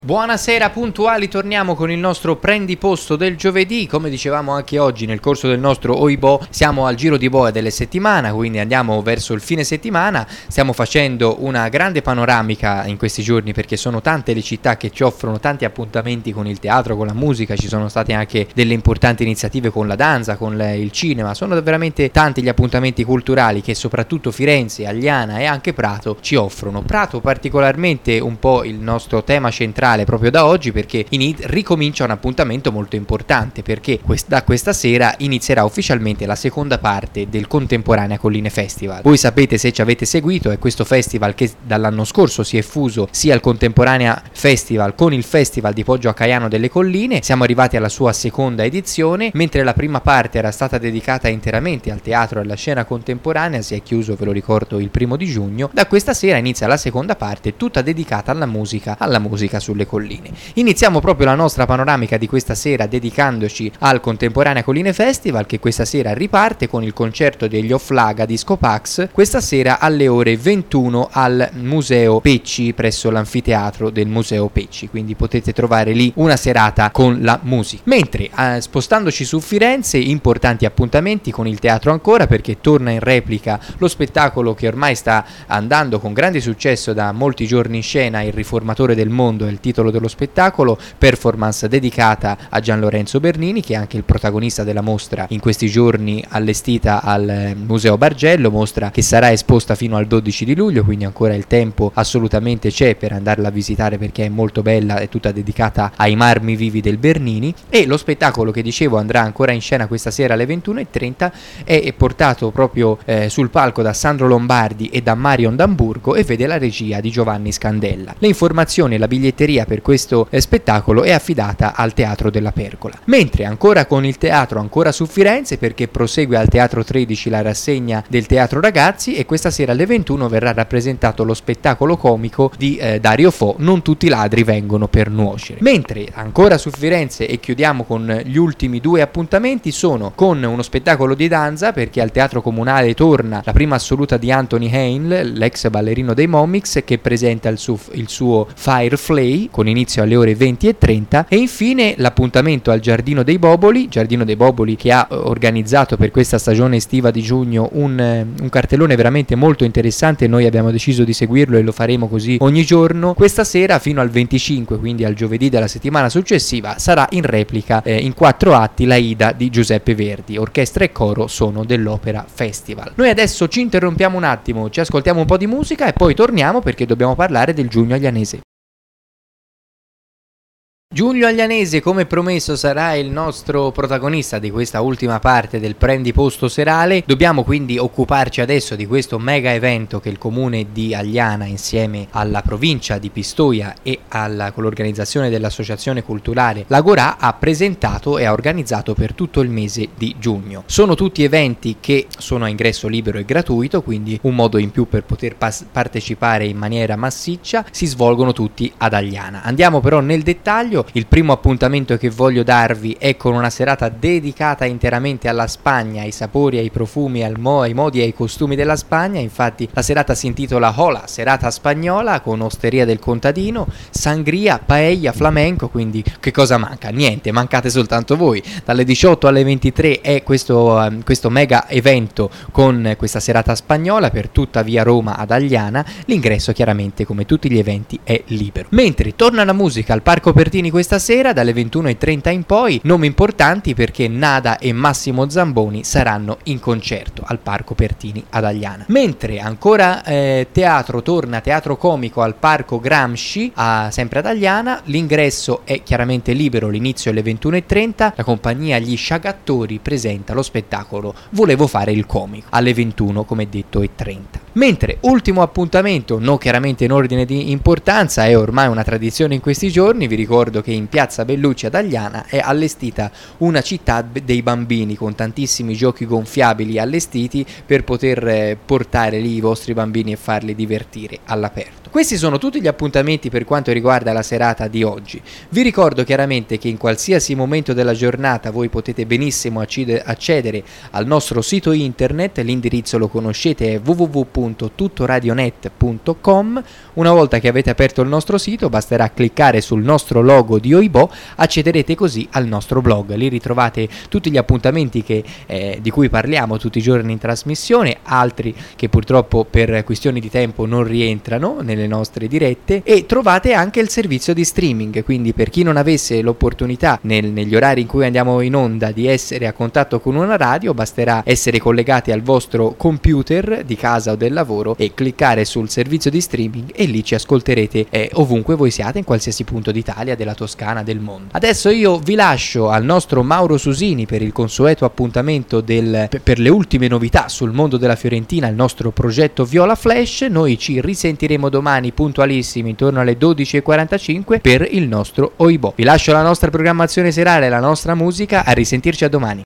Buonasera puntuali, torniamo con il nostro prendi posto del giovedì. Come dicevamo anche oggi nel corso del nostro Oibo, siamo al giro di boa delle settimana, quindi andiamo verso il fine settimana. Stiamo facendo una grande panoramica in questi giorni perché sono tante le città che ci offrono tanti appuntamenti con il teatro, con la musica. Ci sono state anche delle importanti iniziative con la danza, con il cinema. Sono veramente tanti gli appuntamenti culturali che soprattutto Firenze, Agliana e anche Prato ci offrono. Prato particolarmente un po' il nostro tema centrale proprio da oggi, perché ricomincia un appuntamento molto importante, perché da questa sera inizierà ufficialmente la seconda parte del Contemporanea Colline Festival. Voi sapete, se ci avete seguito, è questo festival che dall'anno scorso si è fuso sia il Contemporanea Festival con il Festival di Poggio a Caiano delle Colline. Siamo arrivati alla sua seconda edizione, mentre la prima parte era stata dedicata interamente al teatro e alla scena contemporanea, si è chiuso, ve lo ricordo, il 1° giugno. Da questa sera inizia la seconda parte, tutta dedicata alla musica sulle colline. Iniziamo proprio la nostra panoramica di questa sera dedicandoci al Contemporanea Colline Festival, che questa sera riparte con il concerto degli Offlaga Disco Pax, questa sera alle ore 21 al Museo Pecci, presso l'anfiteatro del Museo Pecci, quindi potete trovare lì una serata con la musica. Mentre spostandoci su Firenze, importanti appuntamenti con il teatro ancora, perché torna in replica lo spettacolo che ormai sta andando con grande successo da molti giorni in scena, Il Riformatore del Mondo è il titolo dello spettacolo, performance dedicata a Gian Lorenzo Bernini, che è anche il protagonista della mostra in questi giorni allestita al Museo Bargello, mostra che sarà esposta fino al 12 di luglio, quindi ancora il tempo assolutamente c'è per andarla a visitare perché è molto bella, è tutta dedicata ai marmi vivi del Bernini. E lo spettacolo che dicevo andrà ancora in scena questa sera alle 21:30 è portato proprio sul palco da Sandro Lombardi e da Marion D'Amburgo e vede la regia di Giovanni Scandella. Le informazioni e la biglietteria per questo spettacolo è affidata al Teatro della Pergola. Mentre ancora con il teatro, ancora su Firenze, perché prosegue al Teatro 13 la rassegna del Teatro Ragazzi e questa sera alle 21 verrà rappresentato lo spettacolo comico di Dario Fo, Non tutti i ladri vengono per nuocere. Mentre ancora su Firenze, e chiudiamo con gli ultimi due appuntamenti, sono con uno spettacolo di danza, perché al Teatro Comunale torna la prima assoluta di Anthony Hale, l'ex ballerino dei Momix, che presenta il suo Firefly con inizio alle ore 20:30. E infine l'appuntamento al Giardino dei Boboli che ha organizzato per questa stagione estiva di giugno un cartellone veramente molto interessante. Noi abbiamo deciso di seguirlo e lo faremo così ogni giorno. Questa sera fino al 25, quindi al giovedì della settimana successiva, sarà in replica in 4 atti l'Aida di Giuseppe Verdi. Orchestra e coro sono dell'Opera Festival. Noi adesso ci interrompiamo un attimo, ci ascoltiamo un po' di musica e poi torniamo perché dobbiamo parlare del Giugno Aglianese. Giulio Aglianese, come promesso, sarà il nostro protagonista di questa ultima parte del Prendi Posto serale. Dobbiamo quindi occuparci adesso di questo mega evento che il comune di Agliana, insieme alla provincia di Pistoia e con l'organizzazione dell'associazione culturale L'Agorà, ha presentato e ha organizzato per tutto il mese di giugno. Sono tutti eventi che sono a ingresso libero e gratuito, quindi un modo in più per poter partecipare in maniera massiccia. Si svolgono tutti ad Agliana. Andiamo però nel dettaglio. Il primo appuntamento che voglio darvi è con una serata dedicata interamente alla Spagna, ai sapori, ai profumi, ai modi e ai costumi della Spagna. Infatti la serata si intitola Hola, serata spagnola, con osteria del contadino, sangria, paella, flamenco. Quindi che cosa manca? Niente, mancate soltanto voi. Dalle 18 alle 23 è questo mega evento con questa serata spagnola per tutta via Roma ad Agliana. L'ingresso chiaramente, come tutti gli eventi, è libero. Mentre torna la musica al Parco Pertini questa sera dalle 21:30 in poi, nomi importanti perché Nada e Massimo Zamboni saranno in concerto al Parco Pertini ad Agliana. Mentre ancora torna teatro comico al Parco Gramsci sempre ad Agliana. L'ingresso è chiaramente libero, l'inizio alle 21:30. La compagnia Gli Sciagattori presenta lo spettacolo Volevo fare il comico alle 21, come detto, e 30. Mentre ultimo appuntamento, non chiaramente in ordine di importanza, è ormai una tradizione in questi giorni, vi ricordo ricordo che in piazza Bellucci ad Agliana è allestita una città dei bambini con tantissimi giochi gonfiabili allestiti per poter portare lì i vostri bambini e farli divertire all'aperto. Questi sono tutti gli appuntamenti per quanto riguarda la serata di oggi. Vi ricordo chiaramente che in qualsiasi momento della giornata voi potete benissimo accedere al nostro sito internet, l'indirizzo lo conoscete, è www.tuttoradionet.com. Una volta che avete aperto il nostro sito basterà cliccare sul nostro logo di Oibò, accederete così al nostro blog. Lì ritrovate tutti gli appuntamenti di cui parliamo tutti i giorni in trasmissione, altri che purtroppo per questioni di tempo non rientrano nelle nostre dirette, e trovate anche il servizio di streaming, quindi per chi non avesse l'opportunità negli orari in cui andiamo in onda di essere a contatto con una radio, basterà essere collegati al vostro computer di casa o del lavoro e cliccare sul servizio di streaming e lì ci ascolterete ovunque voi siate, in qualsiasi punto d'Italia, della Toscana, del mondo. Adesso io vi lascio al nostro Mauro Susini per il consueto appuntamento per le ultime novità sul mondo della Fiorentina, il nostro progetto Viola Flash. Noi ci risentiremo domani puntualissimi intorno alle 12:45 per il nostro Oibò. Vi lascio la nostra programmazione serale, la nostra musica, a risentirci a domani.